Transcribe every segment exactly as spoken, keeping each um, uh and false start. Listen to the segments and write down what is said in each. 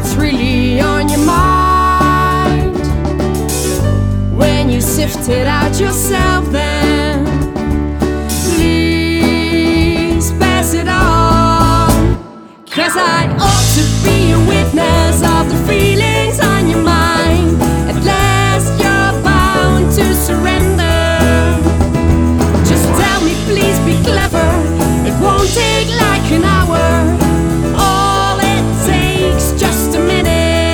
what's really on your mind. When you sift it out yourself, then please pass it on. 'Cause I ought to be a witness of the feelings on your mind. At last you're bound to surrender. Just tell me, please be clever. It won't take like an hour. All it takes just a minute.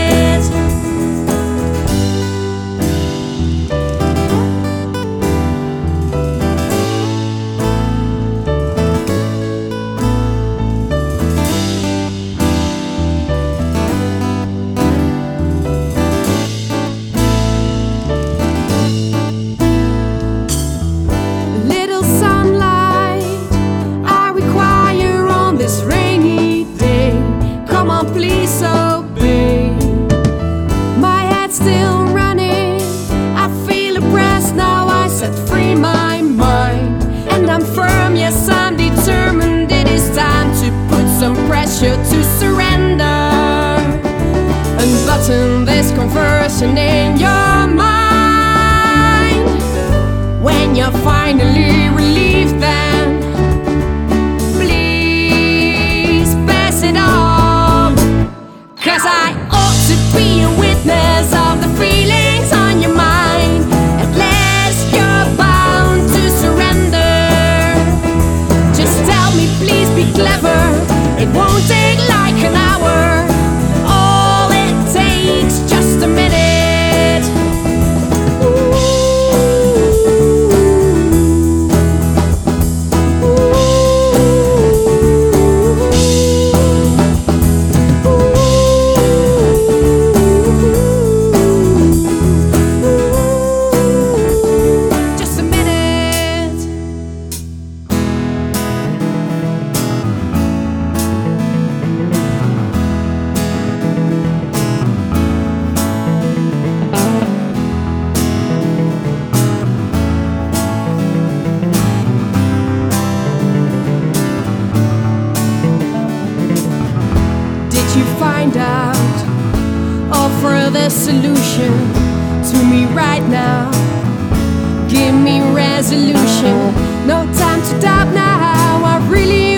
Little sunlight I require on this rainy day. Come on, please obey. My head's still running. I feel oppressed now. I set free my mind, and I'm firm. Yes, I'm determined. It is time to put some pressure to surrender. Unbutton this conversion in your mind. When you're finally relieved, then please pass it on. 'Cause I ought to be a witness of the feelings on your mind. At last you're bound to surrender. Just tell me, please be clever. It won't take like an hour. All it takes just a minute. Just a minute. Did you find out? Offer the solution to me right now. Give me resolution. No time to doubt now. I really